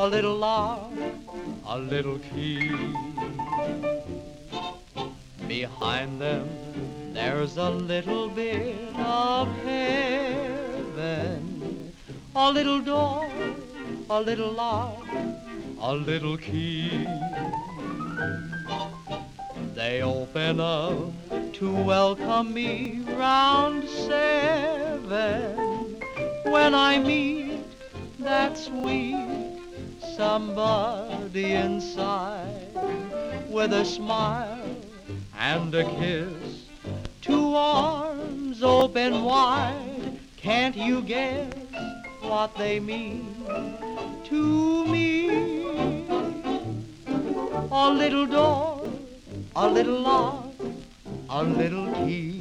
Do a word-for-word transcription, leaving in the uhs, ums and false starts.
a little lark, a little key. Behind them there's a little bit of heaven, a little door, a little lock, a little key. They open up to welcome me round seven, when I meet that sweet somebody inside, with a smile and a kiss, two arms open wide. Can't you guess what they mean to me? A little door, a little lock, a little key.